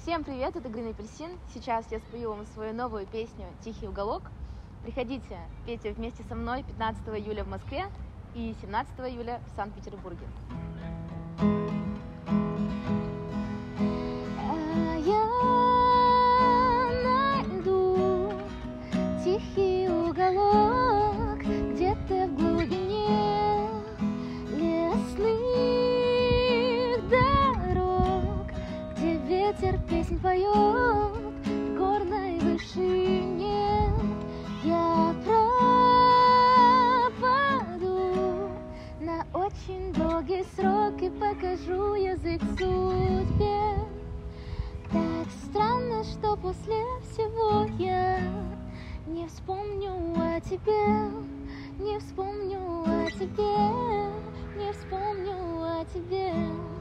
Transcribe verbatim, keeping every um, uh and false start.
Всем привет, это Green Апельсин. Сейчас я спою вам свою новую песню «Тихий уголок». Приходите, пейте вместе со мной пятнадцатого июля в Москве и семнадцатого июля в Санкт-Петербурге. Я найду тихий уголок где-то в глубине лесных дорог, где ветер песнь поет в горной вышине. Я пропаду на очень долгий срок и покажу язык судьбе. Так странно, что после всего я не вспомню о тебе, не вспомню о тебе, не вспомню о тебе.